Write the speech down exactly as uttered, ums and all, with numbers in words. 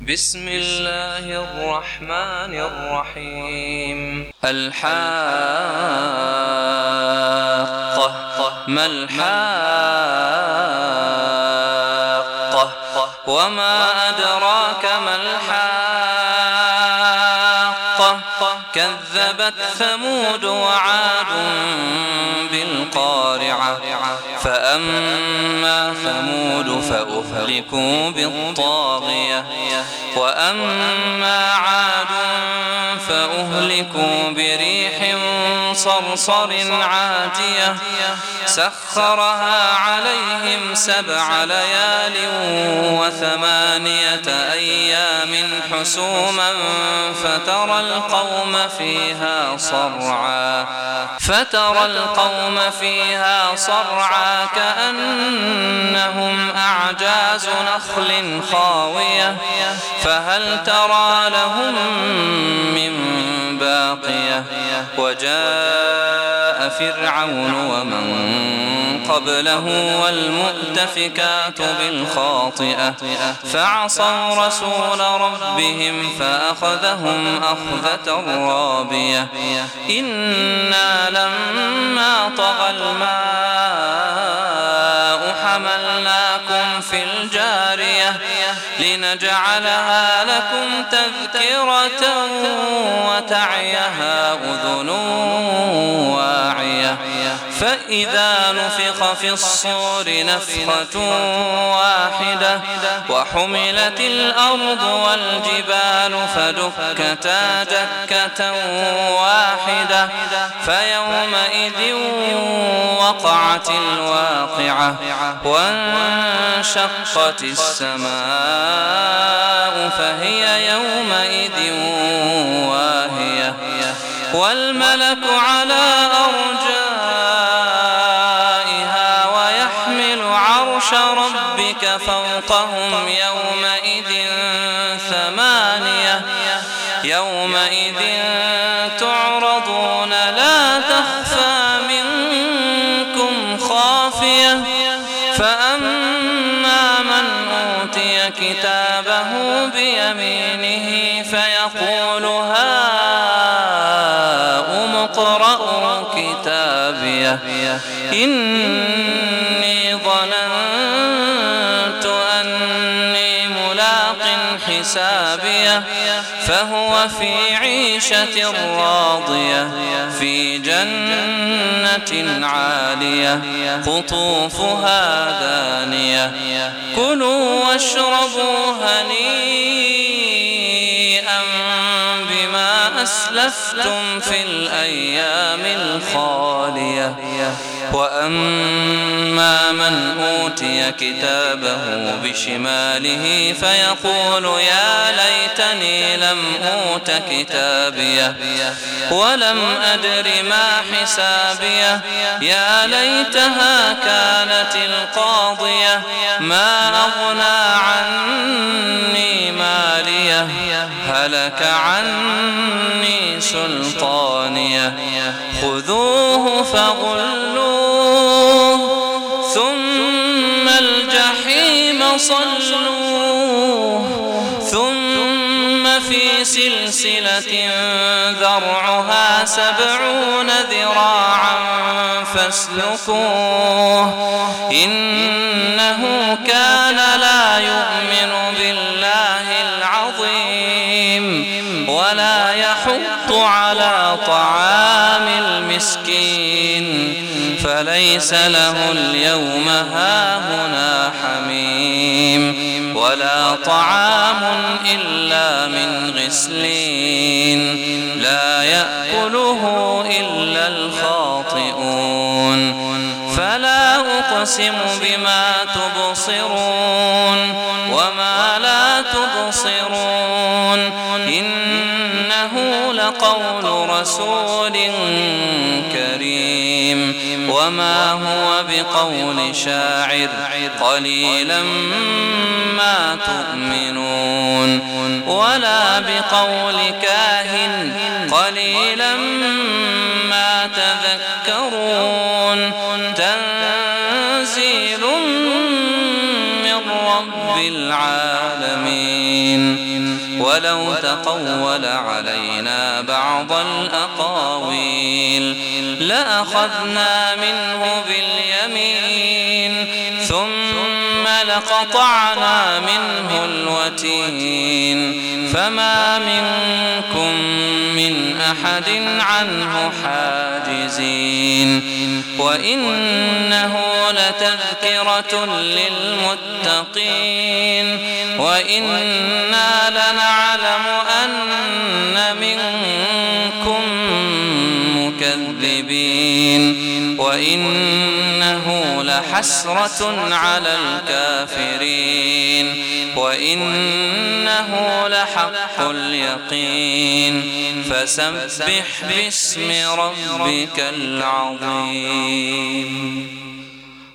بسم الله الرحمن الرحيم. الحاقة ما الحاقة وما أدراك ما الحاقة كذبت ثمود وعاد بالقارعة فأما ثمود فأهلكوا بالطاغية وأما عاد فأهلكوا بريح صرصر عاتية سخرها عليهم سبع ليال وثمانية أيام حسوما فترى القوم فيها صرعا فترى القوم فيها صرعا كأنهم أعجاز نخل خاوية فهل ترى لهم من باقية وجاء فرعون ومن قبله والمؤتفكات بالخاطئة فعصوا رسول ربهم فأخذهم أخذة رابية إنا لما طغى الماء حملناكم في الجارية لنجعلها لكم تذكرة وتعيها أذن واعية فإذا نفخ في الصور نفخة واحدة وحملت الأرض والجبال فدكتا دكة واحدة فيومئذ وقعت الواقعة وانشقت السماء فهي يومئذ واهية والملك على أرجائها ويحمل عرش ربك فوقهم يومئذ ثمانية يومئذ تعرضون لا تخفى منكم خافية فأما من أوتي كتابه بيمينه فيقول هاؤم اقرءوا كتابيه إني ظننت أني ملاق حسابيه فهو في عيشة راضية في جنة عالية قطوفها دانية كلوا واشربوا هنيئا بما أسلفتم في الأيام الخالية وأما من أوتي كتابه بشماله فيقول يا ليتني لم أوت كتابيه ولم أدر ما حسابيه يا ليتها كانت القاضية ما أغنى عني ماليه هلك عني سلطانيه خذوه فغلوه ثم الجحيم صلوه ثم في سلسلة ذرعها سبعون ذراعا فاسلكوه إنه كان لا يؤمن بالله العظيم ولا يحض على طعام المسكين فليس له اليوم هاهنا حميم ولا طعام إلا من غسلين لا يأكله إلا الخاطئون فلا أقسم بما تبصرون وما لا تبصرون إنه لقول رسول كريم وما هو بقول شاعر قليلا ما تؤمنون ولا بقول كاهن قليلا ما تذكرون تنزيل من رب العالمين. ولو تقول علينا بعض الأقاويل لأخذنا منه باليمين ثم لقطعنا منه الوتين فما منكم من أحد عنه حاجزين وإنه لتذكرة للمتقين وإنا لنعلم أن منكم مكذبين وإنه لحسرة على الكافرين وإنه لحق اليقين فسبح باسم ربك العظيم.